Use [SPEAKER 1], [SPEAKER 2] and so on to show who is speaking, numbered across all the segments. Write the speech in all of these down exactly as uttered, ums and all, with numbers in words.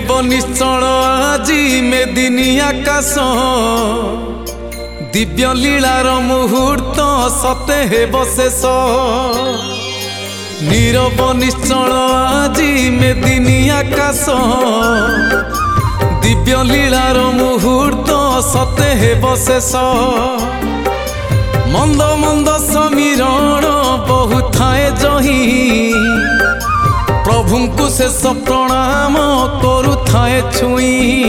[SPEAKER 1] নীরব নিশ্চল আজি মেদিনী আকাশ দিব্য লীলার মুহূর্ত সতে হেব শেষ। নীরব নিশ্চল আজি মেদিনী আকাশ দিব্য লীলার মুহূর্ত সতে হেব শেষ। মন্দ মন্দ সমীরণ বহু থায়ে জহি প্রভুଙ୍କୁ শেষ প্রণাম করুথায়ে ছুঁই।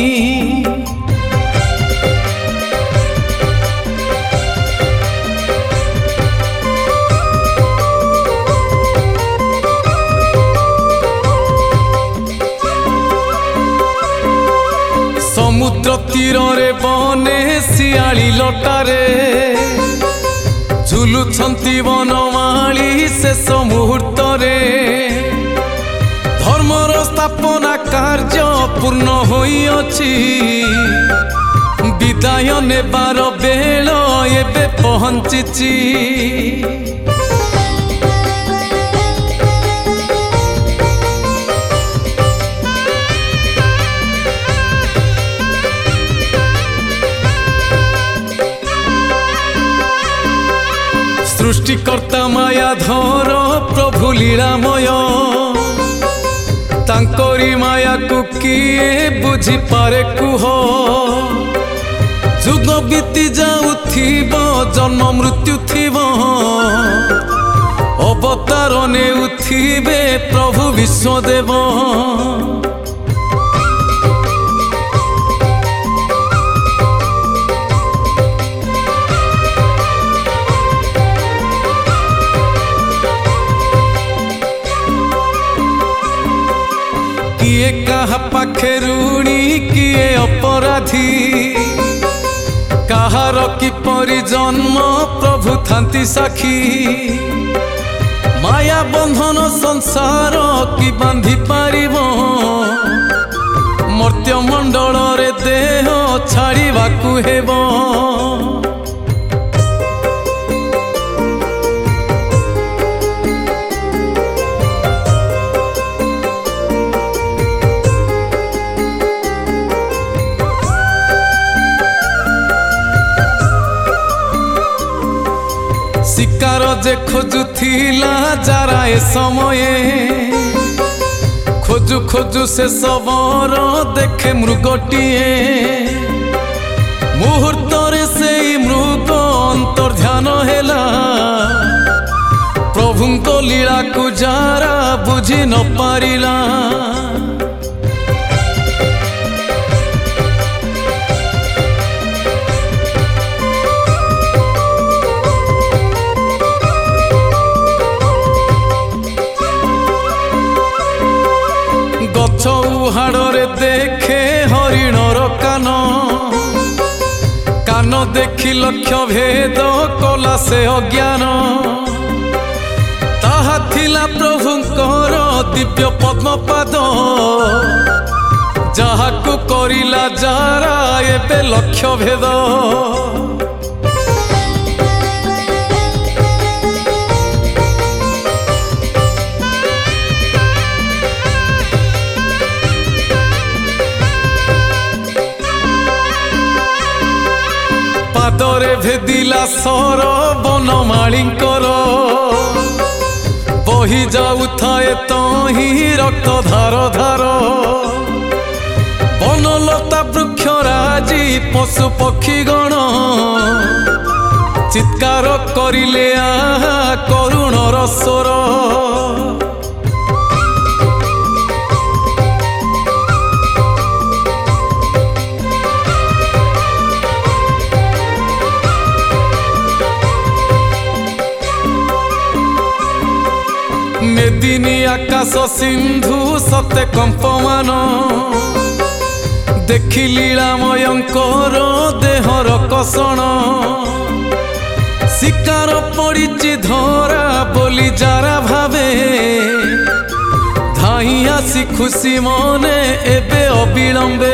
[SPEAKER 1] সমুদ্র তীরে বনে শিয়াଳି লটারে ঝুলুছন্তি বনমালী শেষ মুহূর্তরে। ধর্মর স্থাপনা কার্য পূর্ণ হইଅछि বিদায় নেবার বেଳ ଏବେ ପହଞ୍ଚିଛି। सृष्टिकर्ता मायाधर प्रभु लीलामय तांकरी माया को किए बुझी पारे कुह। जुग बीती जाउथिब जन्म मृत्यु थिब अवतार नेउथिबे प्रभु विश्वदेव। किए कहा पाखे ऋणी किए अपराधी कहार किपरि जन्म प्रभु थांती साखी। माया बंधन संसार कि बांधी पारिब मर्त्य मंडल रे देह छाड़िबाकु हेब। शिकार जे खोजुथिला जारा ए समय खोजु खोजु से सबर देखे मृगटिए। मुहूर्तरे से मृग अंतर्ध्यान हेला प्रभुंको लीला को जारा बुझी न पारिला। गछ उहाड़े देखे हरिणर कान कान देखी लक्ष्य भेद कला से अज्ञान। ताहा थिला प्रभुंकर दिव्य पद्मपाद जहाकु करिला जारा एबे लक्ष्य भेद। पादरे भेदिला सर बनमालींकर बही जाउथाए तही रक्त धार धार। बनलता वृक्षराजी पशु पक्षी गण चित्कार करिले आहा करुणर स्वर। मेदिनी आकाश सिंधु सते कंपमान देखी लीलामयंकर देहर कषण। शिकार पड़िछि धरा बोली जारा भावे धाई आसी खुशी मने एबे अविलंबे।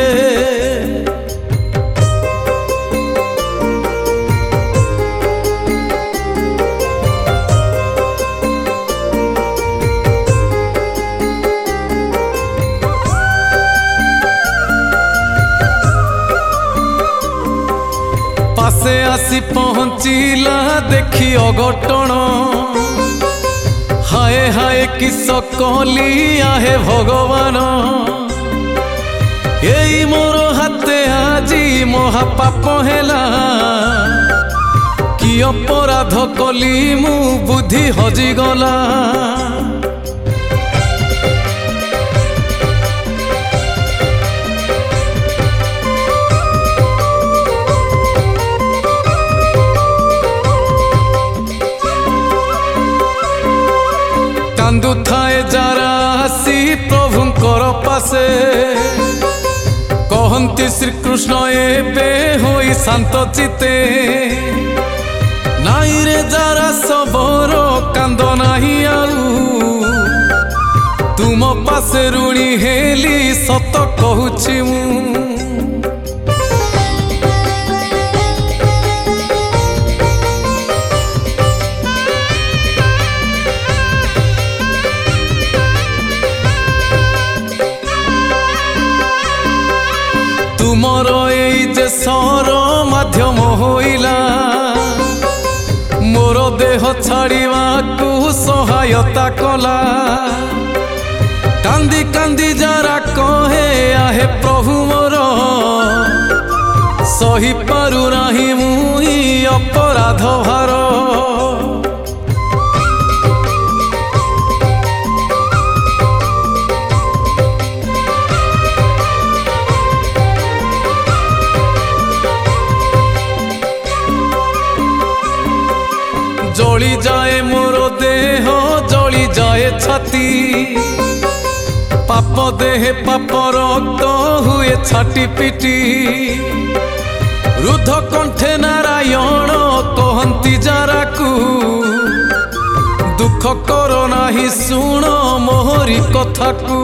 [SPEAKER 1] पासे आसी पहुँचिला देखी अघटन हाय हाय किस कहली आहे भगवान एई मोर हाथे आजी महापाप हेला कि अपराध कली मु बुद्धि हजिगला कांदु थाए जरा आसी प्रभुंकर पासे कहती श्रीकृष्ण एबे होई शांत चिते नाई रे जरा सबरो कांद नाही आउ तुम पासे ऋणी हेली सत कहूछि मु तुमर एई जे सर माध्यम होइला मोर देह छाड़िवाकू सहायता कला कांदी कांदी जरा कहे आहे प्रभु मोर सही पारु नाही मुई अपराध भार जली जाए मोर देह जली जाए छाती पाप देह पाप रक्त हुए छाटी पिटी रुद्ध कंठे नारायण कहती जराकू दुख कर नाही सुन मोहरी कथाकू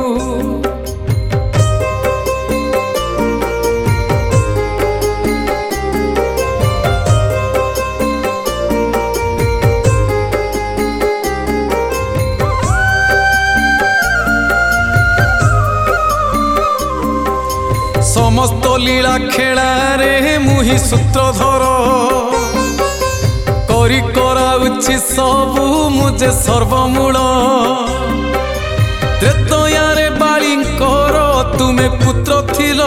[SPEAKER 1] समस्त लीला खेला रे मुही सूत्रधर करी कराउछि सबु मुझे सर्वमूल त्रेतयारे बाळींकर तुमे पुत्र थिलो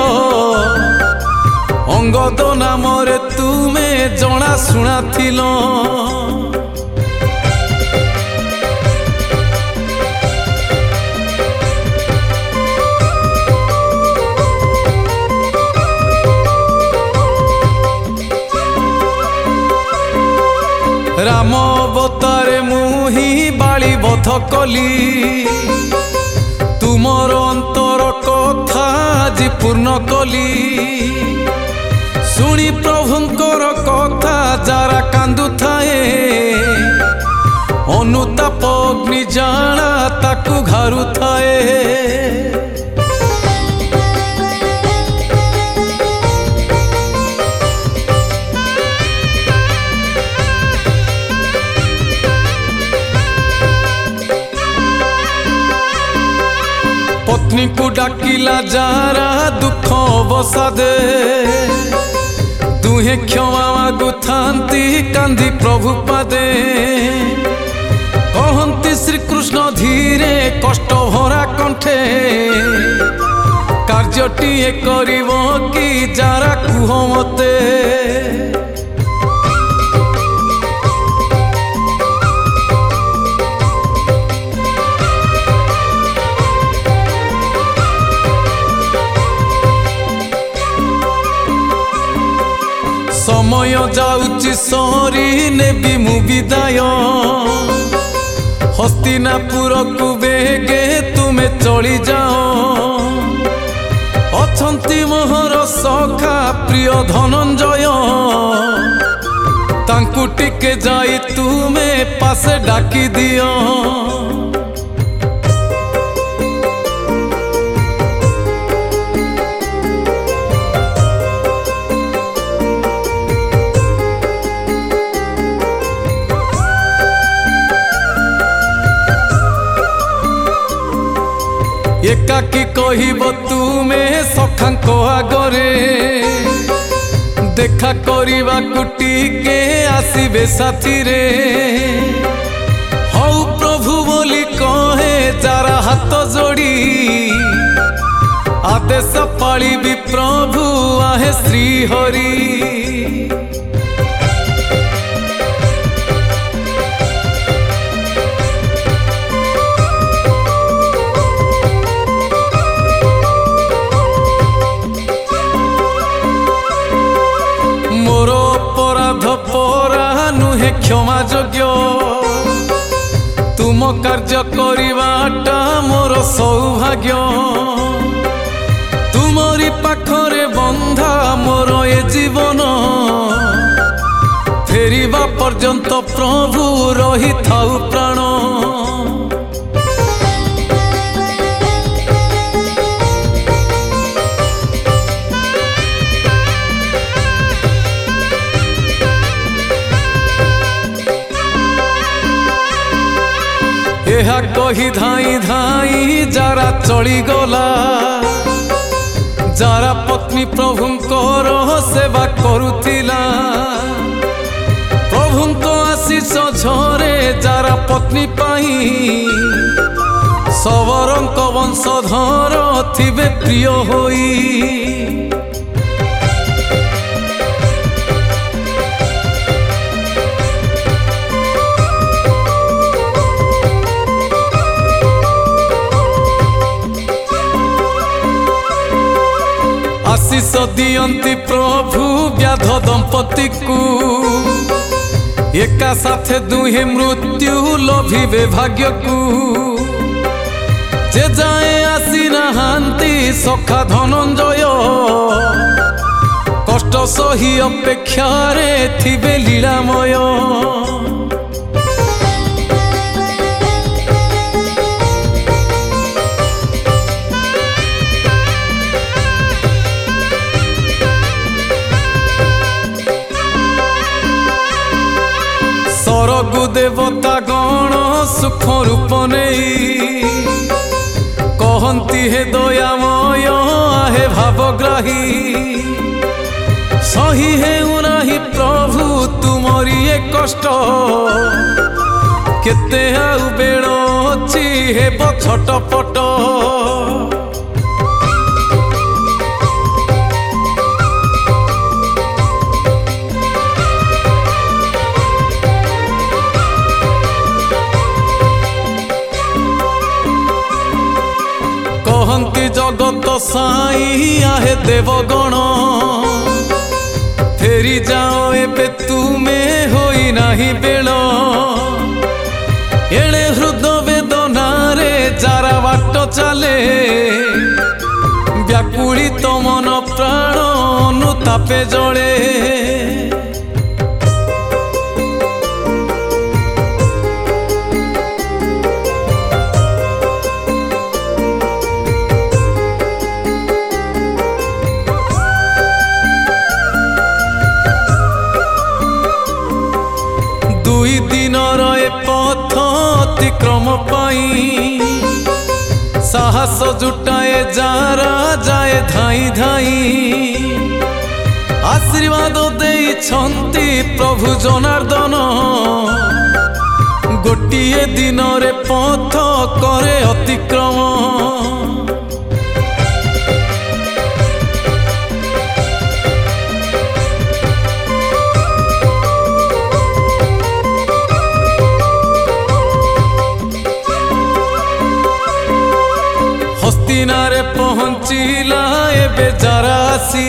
[SPEAKER 1] अंगद नाम रे तुमे जणा शुणा थिलो राम अवतारे मुही बाली बध कली तुमर अंतर कथा आज पूर्ण कली शुणी प्रभुंकर कथा जरा कांदु थाए अनुताप अग्नि जाना ताकू घारु थाए पत्नी को डाकिला जारा दुख बसादे दुहे क्षमा मागु थांती कांदी प्रभु पादे कहती श्रीकृष्ण धीरे कष्ट भरा कंठे कार्यटीए करिवो कि जारा कुह मते समय जाउची सरी नेबी मु विदाय हस्तिनापुर को बेगे तुमे चली जाओ अछंती मोहर सखा प्रिय धनंजय तांकु टिके जाई तुमे पासे डाकी दियो एकाकी कहब तुमे सखांक आगरे देखा करिबा कुटिके आसीबे साथी रे हौ प्रभु बोली कहे जारा हाथ जोड़ी आदेश पाली भी प्रभु आहे श्री हरि मोर अपराध परा नुहे क्षमा योग्य तुम कार्य करिबाटा मोर सौभाग्य तुमरी पाखरे बंधा मोर ए जीवन फेरिबा पर्यंत प्रभु रही थाउ प्राण यह कही धाई धाई जारा चली गला जारा पत्नी प्रभुंकर सेवा करुथिला प्रभुंक आशीष झरे जारा पत्नी पाई सबरंक वंशधर थिबे प्रिय होई आशीष दियंती प्रभु व्याध दंपति को एका साथे दुहे मृत्यु लभिबे भाग्य को जे जाए आसी नाहांती सखा धनंजय कष्ट सही अपेक्षा रे थिबे लीलामय सरगु देवता गण सुख रूप नहीं कहती हे दयामय आहे भावग्राही सही है उनाही प्रभु तुमरी ए कष्ट केते आउ बेल अछि हेब छटपट कहंती जगत साई आहे देवगण फेरी जाओ एबे तुमे होई नाही बेल एणे हृदय वेदना रे जारा बाट चले व्याकुलित मन प्राण अनुतापे जले दुई दिन रे पथ अतिक्रम पाई साहस जुटाए जारा जाए धाई धाई आशीर्वाद देइछंती प्रभु जनार्दन गोटिए दिन रे पथ करे अतिक्रम हस्तिनारे पहुँचिला एबे जरासी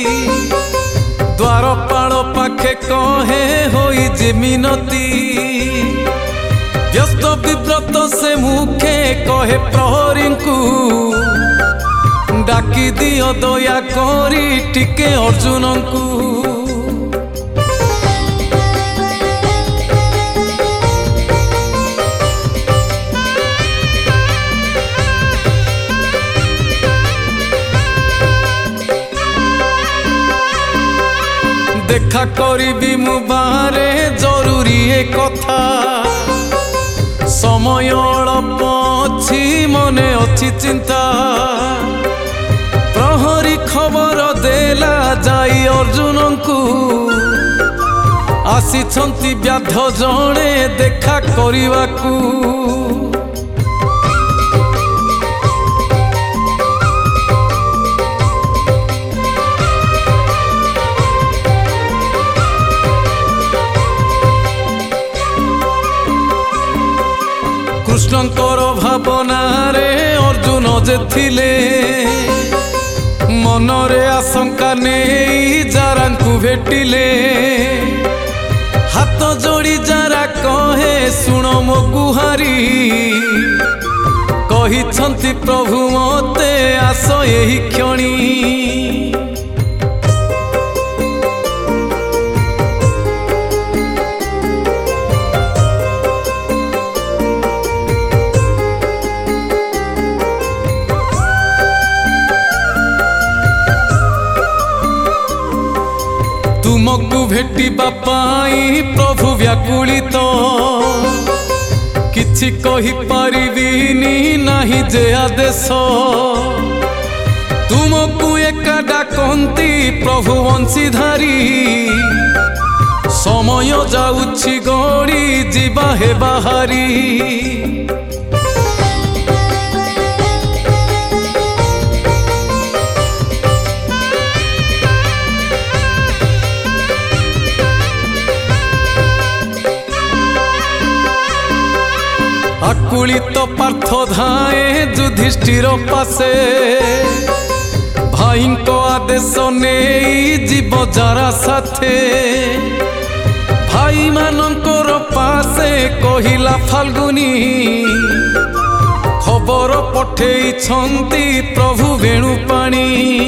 [SPEAKER 1] द्वारपाल पाखे कहे होई जे मिनती व्यस्त विव्रत से मुखे कहे प्रहरी को डाकी दियो दया करी टिके अर्जुन को देखा करी मु बारे जरूरी ए कथा समय अल्प अछि मने अछि चिंता प्रहरी खबर देला ଯାଇ ଅର୍ଜୁନଙ୍କୁ ଆସିଛନ୍ତି ବ୍ୟାଧ ଜଣେ ଦେଖା କରିବାକୁ। କୃଷ୍ଣଙ୍କର ଭାବନାରେ ଅର୍ଜୁନ ଯେ ଥିଲେ ମନରେ ଆଶଙ୍କା ନେଇ ଜାରାଙ୍କୁ ଭେଟିଲେ। ହାତ ଯୋଡ଼ି ଜାରା କହେ ଶୁଣ ମୋ ଗୁହାରି, କହିଛନ୍ତି ପ୍ରଭୁ ମତେ ଆସ ଏହି କ୍ଷଣି। तुमको भेटिबा पाई प्रभु व्याकुलित, किछि कहि पारिबिनी नाही जे आदेश। तुमको एका डाकंती प्रभु वंशीधारी, समय जाउछि गड़ी जिबा हे बाहारी। आकुलित पार्थ धाए युधिष्ठिर पासे, भाई को आदेश नहीं जीव जारा साथे। भाई मानकर पासे कहिला फाल्गुनी, खबर पठेई छंती प्रभु वेणुपाणी।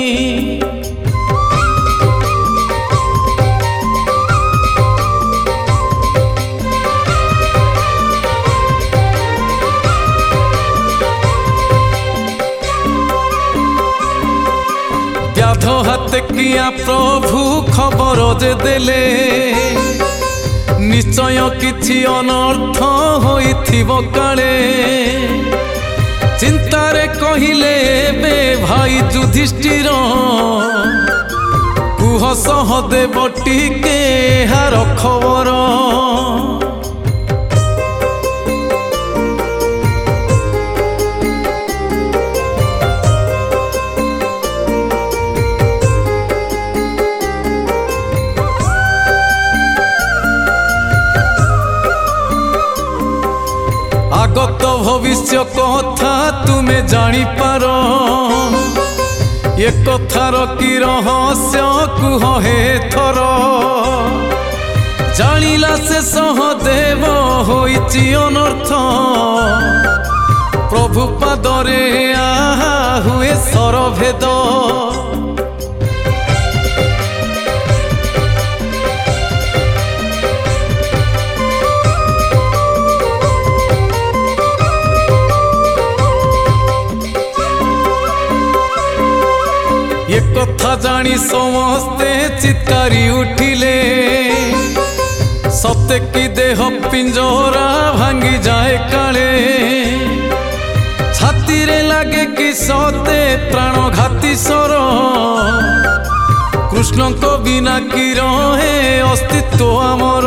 [SPEAKER 1] व्याध हाथ किया प्रभु खबर जे देले, निश्चय किछि अनर्थ होइथिबो काले। चिंतारे कहिले बे भाई युधिष्ठिर, कुह सहदेव टिके हार खबर। आगत भविष्य कथा तुमे जानी पार, ये कथार की रहस्य कुह हे थर। जानिला से सहदेव होइछि अनर्थ, प्रभु पादरे आहा हुए सरभेद। ये कथा जानी समस्ते चित्कारी उठिले, सत्य की देह पिंजरा भांगी जाए काले। छाती रे लागे कि सते प्राण घाती सर, कृष्ण को बिना कि रहे अस्तित्व आमर।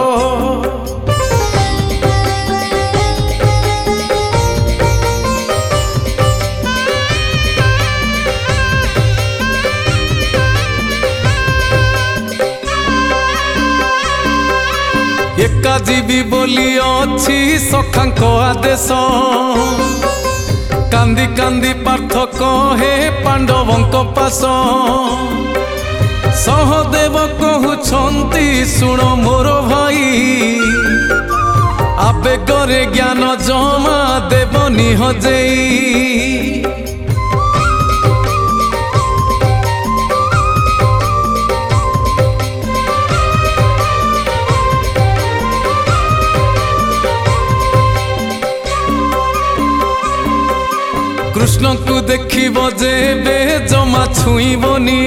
[SPEAKER 1] एका जीवी बोली अच्छी सखांक आदेश, कांदी कांदी पार्थ कहे पांडवंक पास। सहदेव कहउछंती सुण मोर भाई, आवेगरे ज्ञान जमा देवनी हजेई। कृष्ण को देखिब जेबे जमा छुईबनी,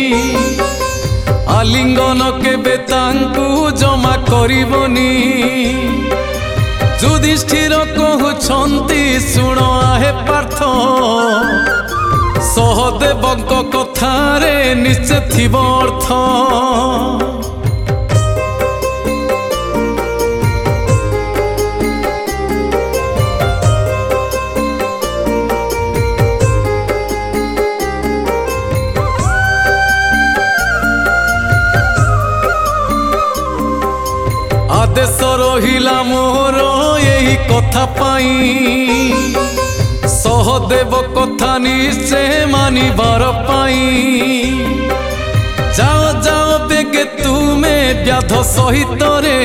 [SPEAKER 1] आलिंगन केबे तांकु जमा करिबनी। युधिष्ठिर कहउछंती सुण आहे पार्थ, सह सहदेवଙ୍କ कथारे निश्चय थिब अर्थ। आदेश रहिला मोर यही कथा पाई, सहदेव कथा निश्चय मानिबार पाई। जाओ जाओ बेगे तुमे व्याध सहित रे,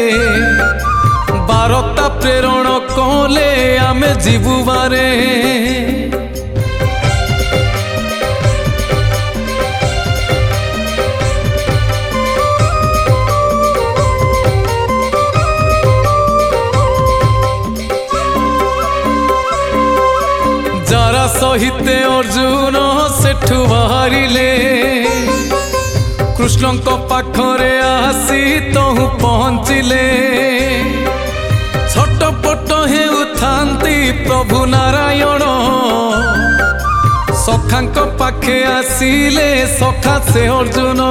[SPEAKER 1] बारता प्रेरण कले आमे जीवु बारे। जारा सहिते अर्जुन सेठु बाहरिले, कृष्ण पाखरे आसी तहु पहुँचिले। छटपट हेउथांती प्रभु नारायण, सखांक पाखे आसिले सखा से अर्जुन।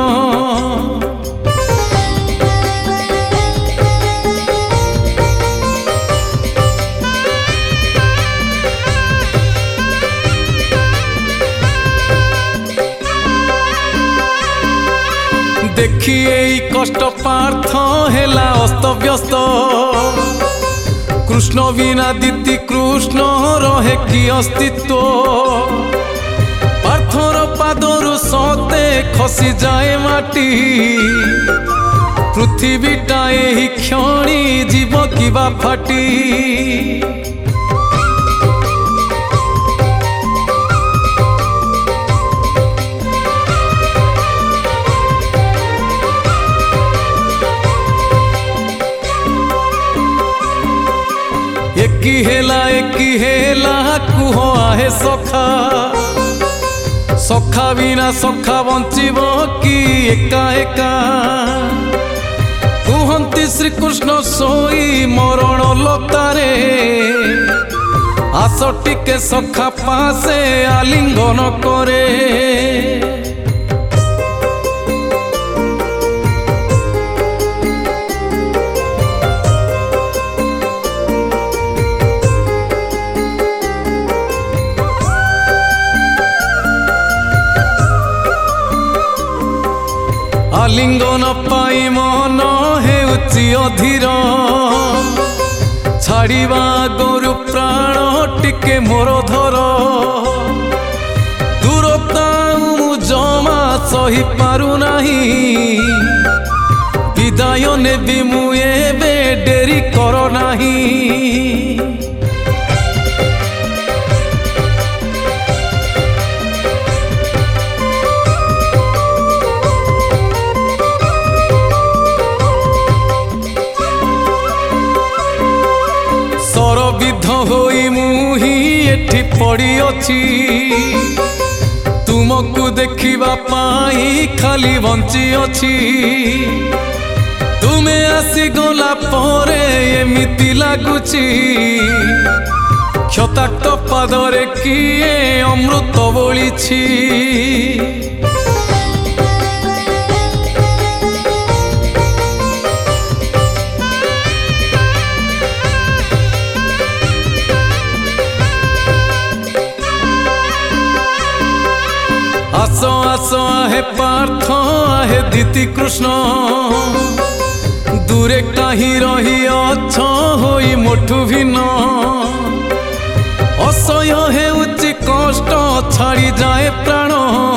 [SPEAKER 1] देखिए कष्ट पार्थ हेला अस्त व्यस्त, कृष्ण बिना दीति कृष्ण रहे कि अस्तित्व। पार्थर पादरु सते खसी जाए माटी, पृथ्वीटा एही क्षणी जीव किबा फाटी। एकी हेला एकी हेला कुह आहे सखा, सखा बिना सखा बंचिब कि एका एका। कुहंती श्रीकृष्ण सोई मरण लतारे, आस टिके सखा पासे आलिंगन करे। आलिंगन पाई मन हेउची अधीर, छाड़िबा गोरु प्राण टिके मोर धर। दूरता मु जमा सही पारु नाही, विदाय नेबी मु एबे डेरी कर नाही। सरविध होई मुही एठी पड़ी अछि, तुमको देखिबा पाई खाली बंची अछि। तुमे आसी गला परे एमिति लागुची, क्षताक्त पादरे किए अमृत बोलिछि। आसो आसो आहे पार्थ आहे दीति कृष्ण, दूरे कहीं रही अछ होई मोठु भिन्न। असह्य हेउची कष्ट छाड़ी जाए प्राण,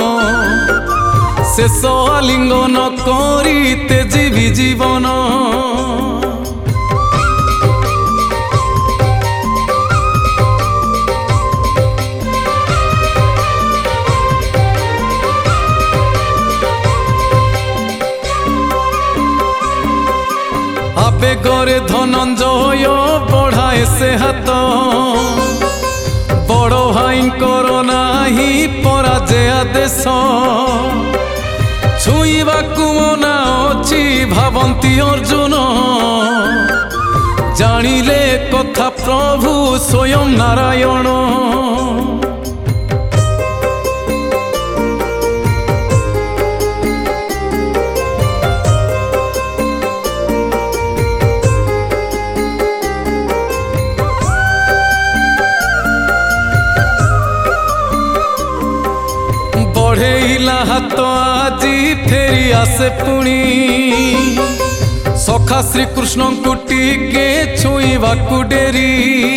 [SPEAKER 1] शेष आलिंगन करी तेजीवी जीवन। आवेगरे धनंजय बढ़ाए से हाथ, बड़ भाई करो नाही पराजय आदेश। छुईबाकु मना अछि भावंती अर्जुन, जानिले कथा प्रभु स्वयं नारायण। हाथ आजी फेरी आसे पुणी सखा श्री कृष्ण को टिके छुईवा डेरी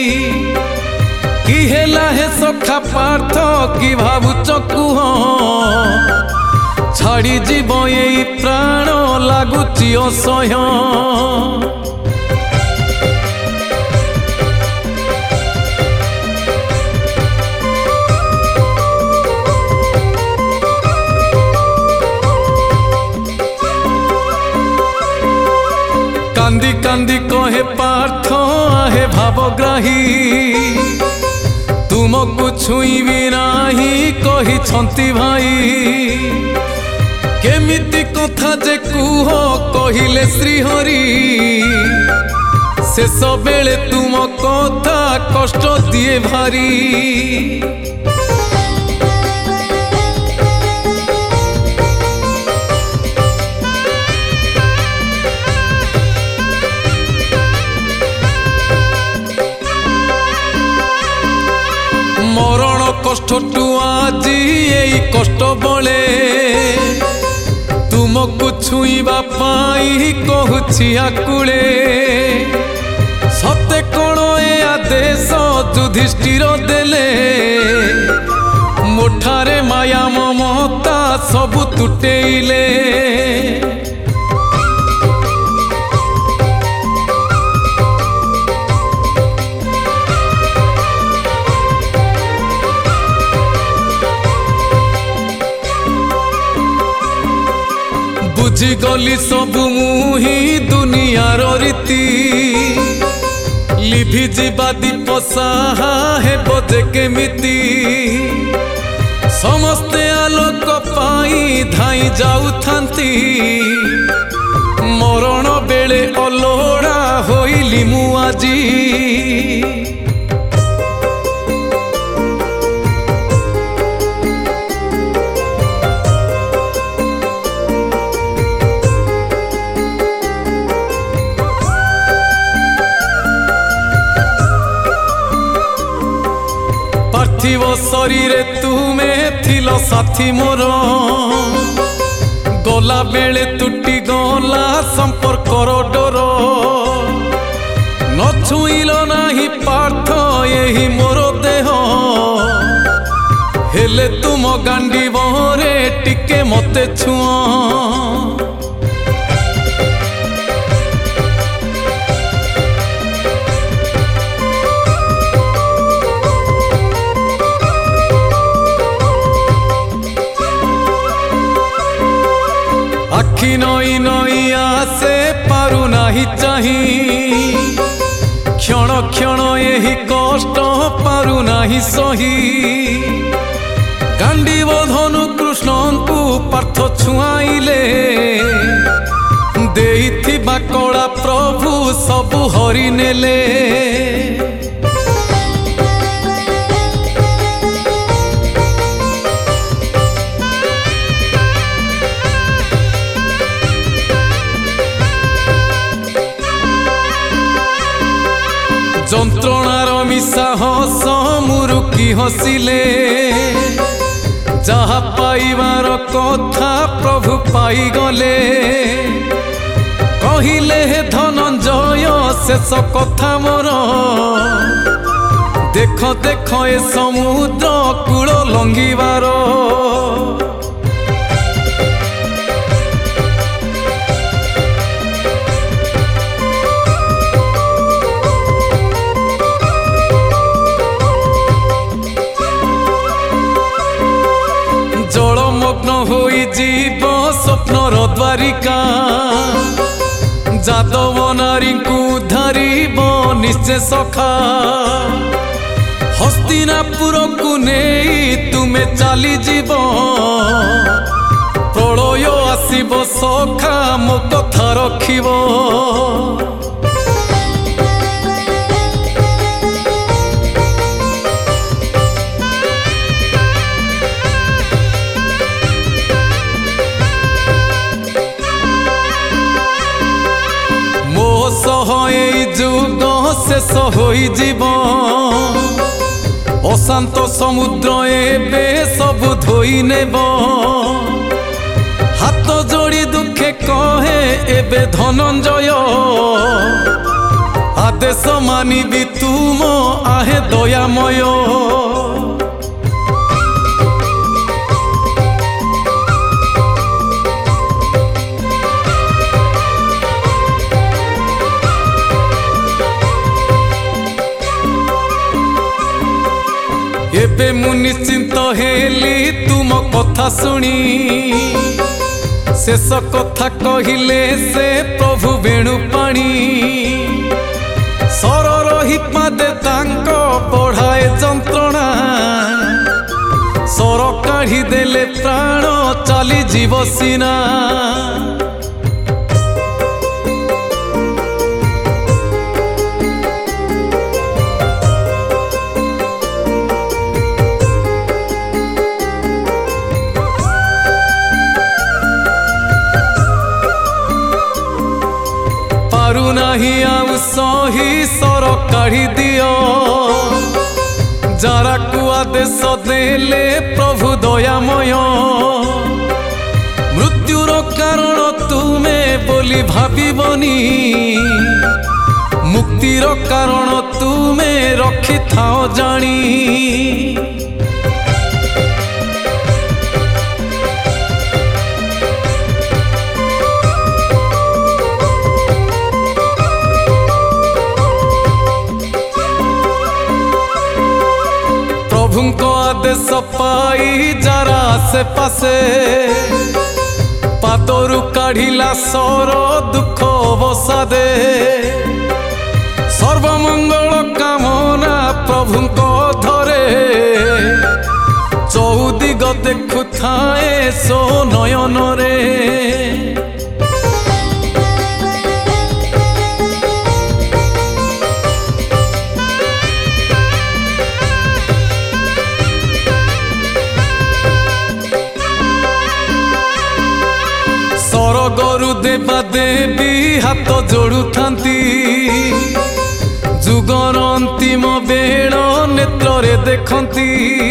[SPEAKER 1] कि हेला हे सखा पार्थ कि भावुच कुह छाड़ी जीव ये प्राण लगुची असह्य कांदी कांदी कहे पार्थ आहे भावग्राही तुमको छुईबी नाही कही छंती भाई केमिति कथा जे कुह कहिले श्रीहरि शेष बेले तुम कथा कष्ट दिए भारी मरण कष्ट टू आजी यही कष्ट बले तुमको छुईबा पाई कहूछि आकुले सते कौन ए आदेश युधिष्ठिर देले मोठारे माया ममता सबु तुटेइले बुझी गली सबु मुही दुनियार रीति लिभि जीवा दीप साहा हेबो जे केमिति समस्ते आलोक पाई धाई जाउथांती मरण बेले अलोड़ा होइली मु आजी पार्थिव शरीर तुम्हें थिल साथी मोर गला बेले तुटी गला संपर्क डोर न छुईल नाही पार्थ यही मोर देह हेले तुम गांडी बहरे टिके मते छुआ आखि नई नई आसे पारु नाही चाही क्षण क्षण यही कष्ट पारु नाही सही गांडीव धनु कृष्ण को पार्थ छुआइले देइथिबा कला प्रभु सबु हरि नेले যন্ত্রণার মিশাহস মুরুকি হসিলে যাহা পাইবার কথা প্রভু পাইগলে কহিলে হে ধনঞ্জয় শেষ কথা মোর দেখ দেখ এ সমুদ্র কূল লঙ্ঘিবার जलमग्न होई जीव स्वप्नर द्वारिका जादव नारी को धरिब निश्चय सखा हस्तिनापुर को नहीं तुमे चली जीव प्रलय आसिब सखा मो कथा रखिब जुग शेष होइजिब अशांत समुद्र एबे सब धोई नेब। लिखे कहे एबे धनंजय आदेश मानिबी तुम आहे दयामय। एबे मु निश्चिंत हेली तुम कथा शुणी शेष कथा कहिले से प्रभु वेणुपाणी सर रही पादे तांको बढ़ाए जंत्रणा सर काढ़ी देले प्राण चली जीव सीना। पारु नाही आउ सही सर काढ़ी दियो जारा को आदेश देले प्रभु दयामय। मृत्युर कारण तुमे बोली भाबिबनी मुक्तिर कारण तुमे रखी थाओ जानी। प्रभुंको आदेश पाई जरा आसे पासे पादरु काढ़िला सर दुख बसादे सर्वमंगल कामना प्रभुंको धरे चौदिग देखु थाए सो नयन रे। सरगरु देवा देवी हाथ जोड़ू थांती जुगर अंतिम बेल नेत्र देखती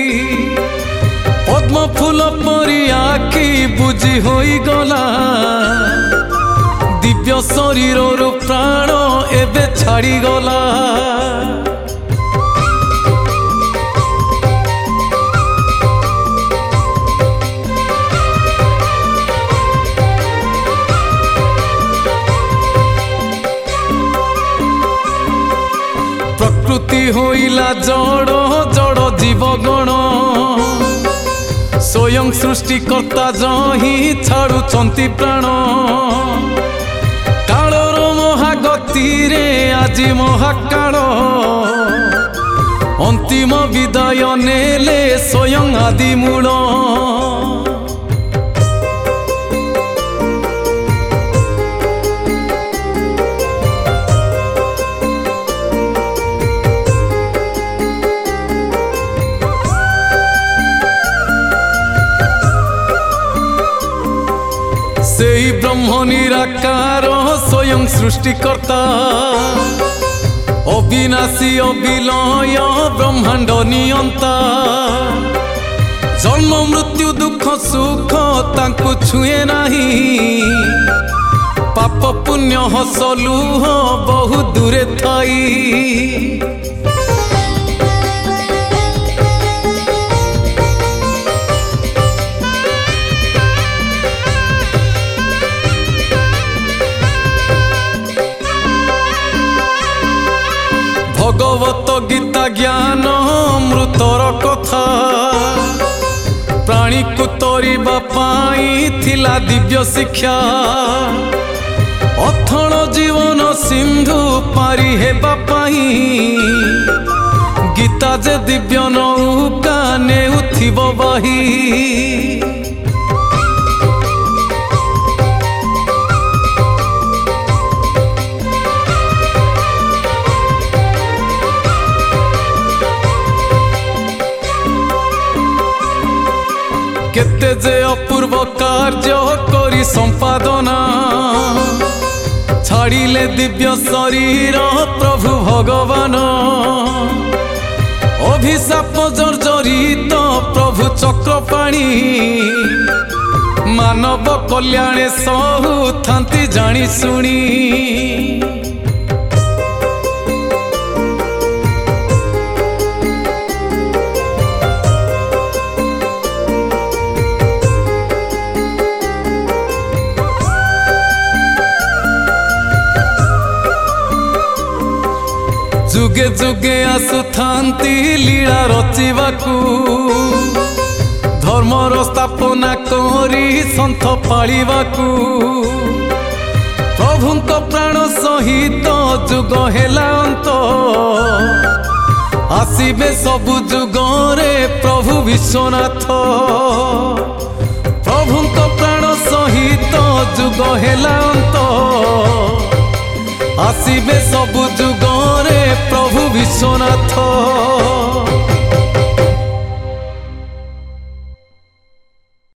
[SPEAKER 1] पद्म फूल परी आखि बुझी होई गला दिव्य शरीर प्राण एबे छाड़ी गला। प्रकृति होइला जड़ जड़ जीवगण स्वयं सृष्टिकर्ता जही छाड़ुचंती प्राण कालर महागति रे आजी महाकाल अंतिम विदाय नेले स्वयं आदिमूल। सेई ब्रह्म निराकार स्वयं सृष्टिकर्ता अविनाशी अविलय ब्रह्मांड नियंता जन्म मृत्यु दुख सुख तांकु छुए नाही पाप पुण्य हस लुह बहु दूरे थाई। भगवत गीता ज्ञान अमृतर कथा प्राणी को तोरिबा पाई थिला दिव्य शिक्षा अथण जीवन सिंधु पारी हेबा पाई गीता जे दिव्य नौका नेउथिबो बाही। केते जे अपूर्व कार्य करी संपादना छाड़िले दिव्य शरीर प्रभु भगवान अभिशाप जर्जरित प्रभु चक्रपाणी मानव कल्याणे सहु थांती जानी सुनी। जुगे जुगे आसुथांती लीला रचिबाकू धर्मर स्थापना करी सन्थ पालिबाकू प्रभुंक प्राण सहित जुग हेला अंत आसीबे सबु जुगरे प्रभु विश्वनाथ प्रभुंक प्राण सहित जुग हेला अंत आसीबे सबु जुगरे प्रभु विश्वनाथ।